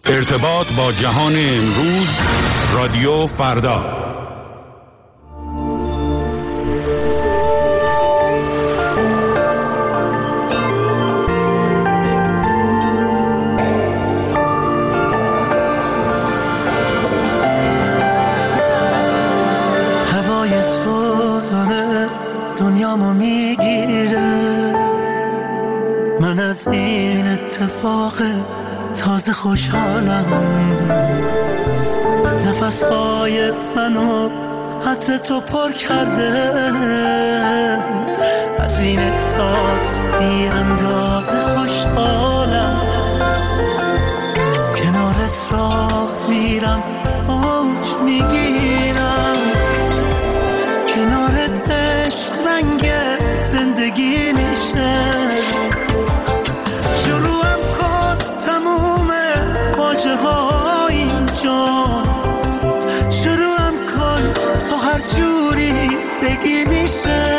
ارتباط با جهان امروز، رادیو فردا. هوای تو داره دنیامو میگیره، من از این اتفاق تازه خوشحالم. نفسهای منو عطر تو پر کرده، از این احساس بی اندازه خوشحالم. کنارت راه میرم، اوج میگیرم، کنارت عشق رنگ زندگی میشه. شروعم کن تو هر جوری بگی میشه.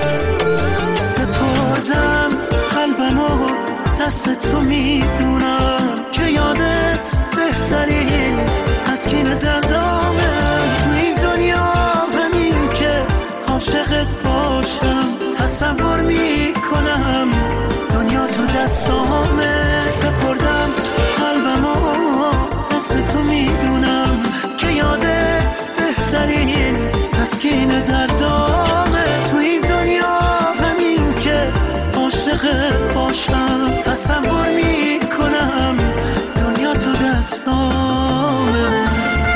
سپردم قلبمو دست تو، میدونم که یادت بهترین تسکین دردامه. تو این دنیا همین که عاشقت باشم، تصور میکنم دنیا تو دستامه. سپردم قلبمو تو، میدونم که یادت بهترین تسکین دردامه. تو این دنیا همین که عاشقت باشم، تصور میکنم دنیا تو دستامه.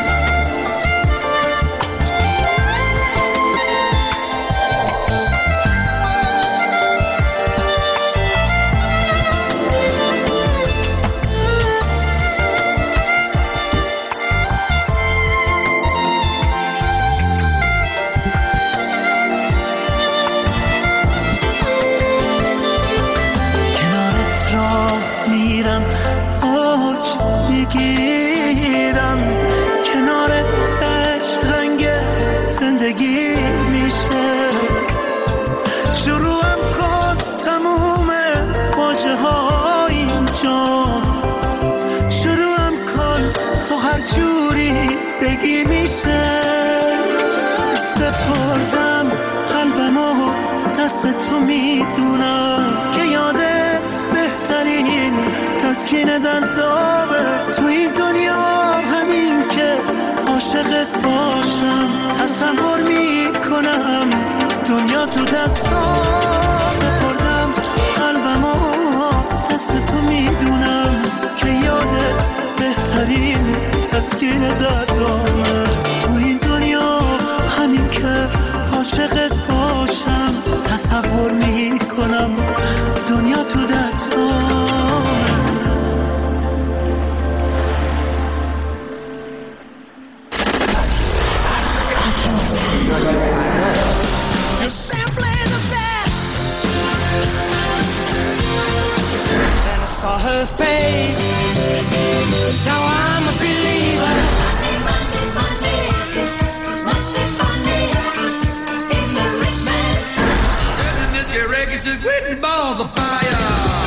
میگیرم کنار عشق رنگ زندگی میشه. شروعم کن تموم واژه ها اینجا، شروعم کن تو هر جوری بگی میشه. سپردم قلبمو دست تو، میدونم که یادت بهترین تسکین دردامه. تو این دنیا همین که عاشقت باشم، تصور میکنم دنیا تو دستام. سپردم قلبمو دست تو، میدونم که یادت بهترین تسکین دردامه. تو این دنیا همین که عاشقت باشم، تصور میکنم دنیا تو دستام. Her face, now I'm a believer. Monday, it must be funny in the rich man's sky. And the registered with balls of fire.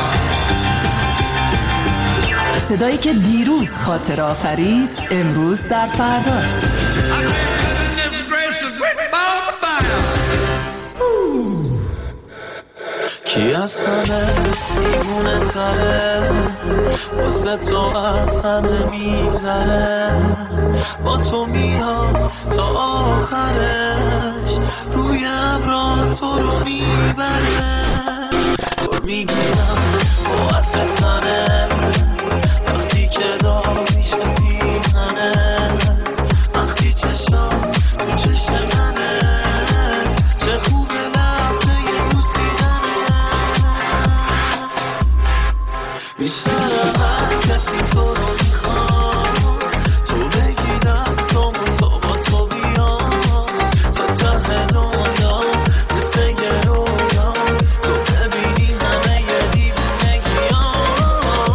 صدایی که دیروز خاطره آفرید، امروز در فرداست. کی از همه دیوونه تره، واسه تو از همه میذره، با تو میاد تا آخرش، روی ابرا تو رو میبره. تو میگیرم با عطر تنه، وقتی که دار میشه پیرهنه، وقتی چشم تو چشم منه، چه خوبه لحظه یه بوسیدنه. بیشتر هر کسی تو رو میخوام، تو بگی دستم و تا با تو بیام، تا ته دنیا مثل یه رویا، تو ببینی همه یه دیوونگیام.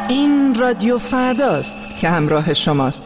این رادیو فرداست که همراه شماست.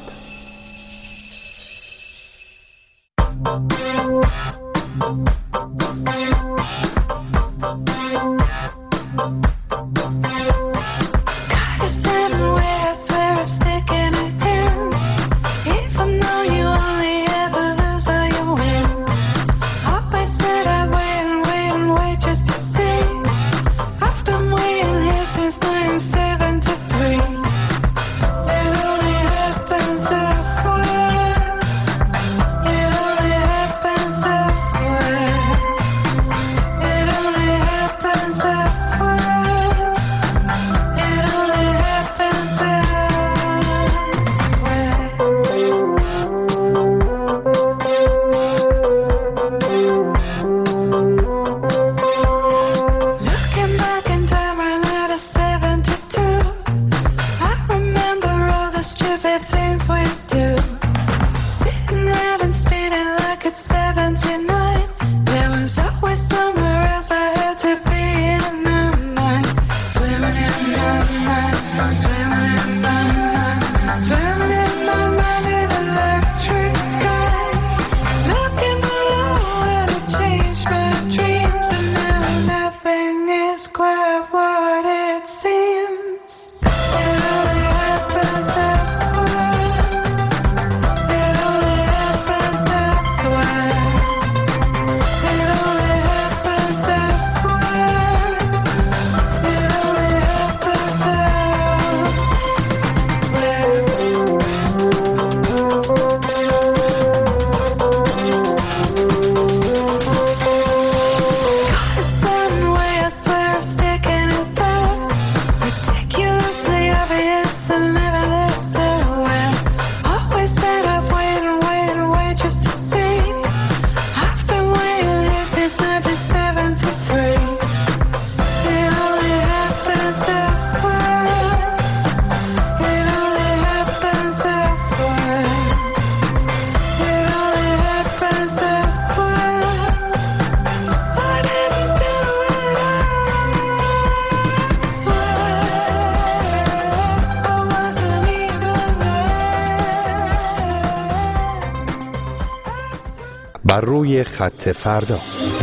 بر روی خط فردا.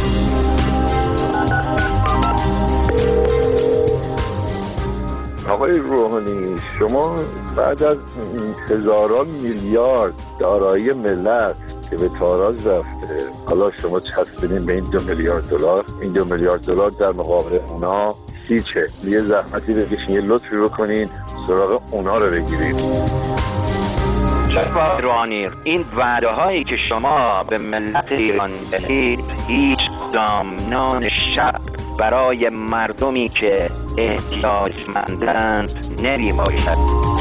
آقای روحانی، شما بعد از هزاران میلیارد دارایی ملت که به تاراج رفته، حالا شما چسبیدین به این 2 میلیارد دلار، این 2 میلیارد دلار در مقابل اونا چه؟ یه زحمتی بکشین، یه لطفی بکنین سراغ اونا رو بگیرید. جناب روحانی، این وعده هایی که شما به ملت ایران دهید هیچ دامنان شب برای مردمی که احتیاجمندند نمی باشد.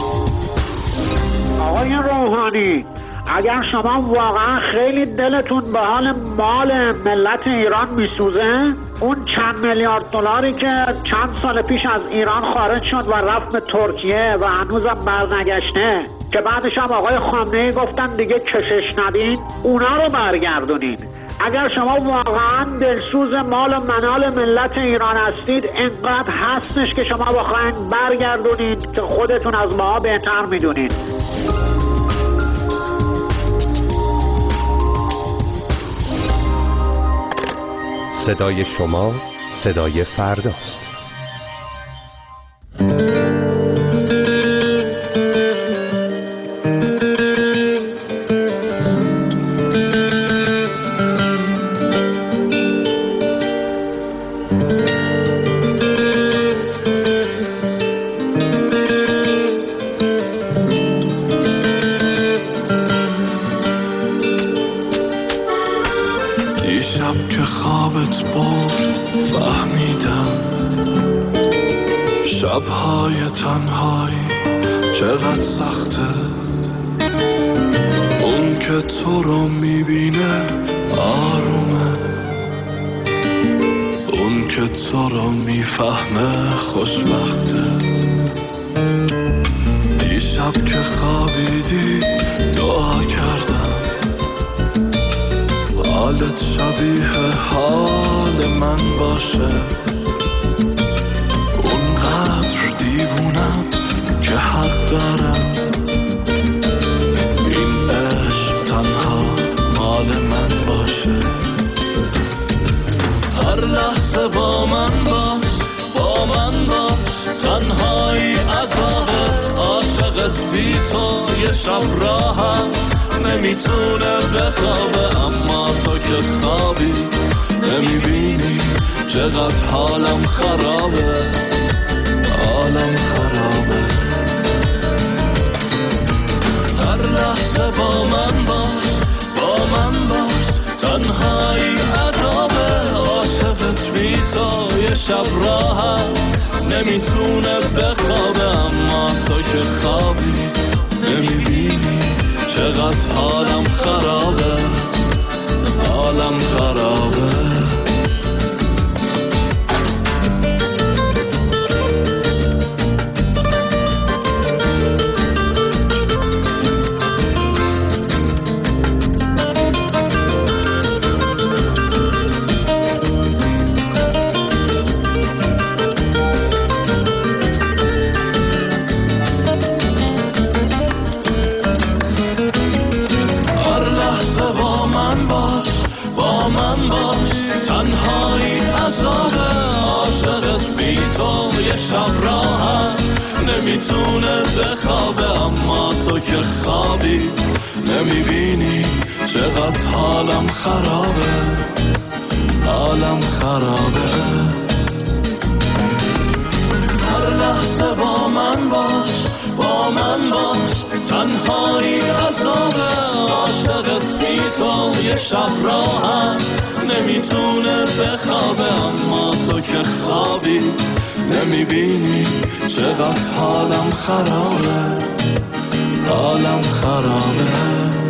آقای روحانی، اگر شما واقعا خیلی دلتون به حال مال ملت ایران میسوزه، اون چند میلیارد دلاری که چند سال پیش از ایران خارج شد و رفت به ترکیه و هنوزم برنگشته، که بعدش هم آقای خامنه‌ای گفتن دیگه کشش ندین، اونا رو برگردونین. اگر شما واقعا دلسوز مال و منال ملت ایران هستید، اینقدر هستش که شما بخواین برگردونید که خودتون از ما بهتر میدونید. صدای شما صدای فرداست. شب‌های تنهایی چقدر سخته، اون که تو رو میبینه آرومه، اون که تو رو میفهمه خوشبخته. دیشب که خوابیدی دعا کردم حالت شبیه حال من باشه، دیوونم تنهایی عذابه، عاشقت بی تو یه شب راحت نمیتونه بخوابه، اما تو که خوابی نمیبینی چقدر حالم خرابه، حالم خرابه. هر لحظه با من باش، با من باش، تنهایی عذابه، عاشقت بی تو یه شب راحت نمیتونه بخوابه، اما تو که خوابی نمیبینی چقدر حالم خرابه، حالم خرابه. شب راحت نمیتونه بخوابه، اما تو که خوابی نمیبینی چقدر حالم خرابه، حالم خرابه. هر لحظه با من باش، با من باش، تنهایی عذابه، عاشقت بی تو یه شب راحت نمیتونه بخوابه، اما تو که خوابی نمیبینی چقدر حالم خرابه، حالم خرابه.